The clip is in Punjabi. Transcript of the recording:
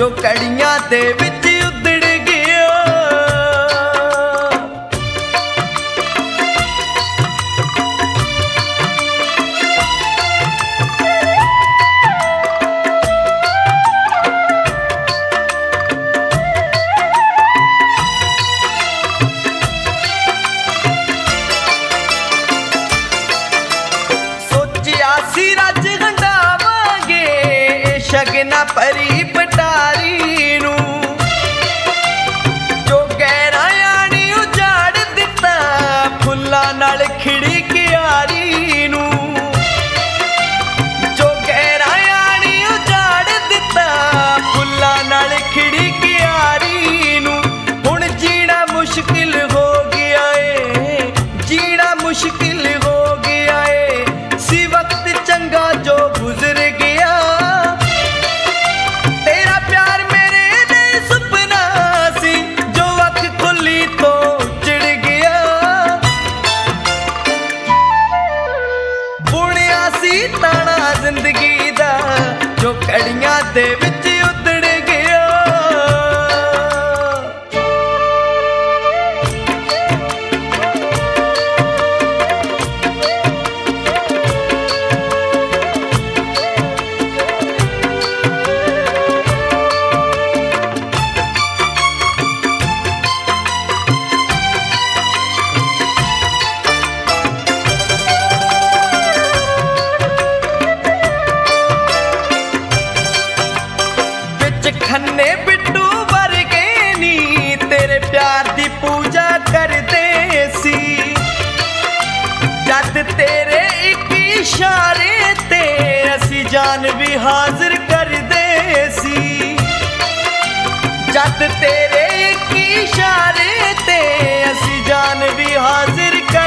ਜੋ ਕੜੀਆਂ ਦੇ ਵਿੱਚ ਉਧੜ ਗਿਆ। ਸੋਚਿਆ ਸੀ ਰੱਜ ਹੰਡਾਵਾਂਗੇ ਸ਼ਗਨਾ ਭਰੀ ਪਟਾਰੀ ਨੂੰ, ਜੋ ਗਹਿਰਾ ਆਣੀ ਉਜਾੜ ਦਿੱਤਾ ਫੁੱਲਾਂ ਨਾਲ ਖਿੜੀ ਕਿਆਰੀ ਨੂੰ, ਜੋ ਗਹਿਰਾ ਆਣੀ ਉਜਾੜ ਦਿੱਤਾ ਫੁੱਲਾਂ ਨਾਲ ਖਿੜੀ ਕਿਆਰੀ ਨੂੰ। ਹੁਣ ਜੀਣਾ ਮੁਸ਼ਕਿਲ ਹੋ ਗਿਆ ਏ, ਜੀਣਾ ਮੁਸ਼ਕਿਲ ਹੋ ਗਿਆ ਏ, ਸੀ ਵਕਤ ਚੰਗਾ ਜੋ ਗੁਜ਼ਰ ਗਿਆ। ਤੇਰਾ ਪਿਆਰ ਮੇਰੇ ਦੇ ਸੁਪਨਾ ਸੀ ਜੋ ਅੱਖ ਖੁੱਲੀ ਤੋਂ ਚਿੜ ਗਿਆ। ਬੁਣਿਆ ਸੀ ਤਾਣਾ ਜ਼ਿੰਦਗੀ ਦਾ ਜੋ ਕੜੀਆਂ ਦੇ ਵਿੱਚ ਉਧੜ ਗਿਆ। ਖੰਨੇ ਬਿੱਟੂ ਵਰਗੇ ਨੀ ਤੇਰੇ ਪਿਆਰ ਦੀ ਪੂਜਾ ਕਰਦੇ ਸੀ, ਜਦ ਤੇਰੇ ਇੱਕ ਇਸ਼ਾਰੇ ਤੇ ਅਸੀਂ ਜਾਨ ਵੀ ਹਾਜ਼ਰ ਕਰਦੇ ਸੀ, ਜਦ ਤੇਰੇ ਇੱਕ ਇਸ਼ਾਰੇ ਤੇ ਅਸੀਂ ਜਾਨ ਵੀ ਹਾਜ਼ਰ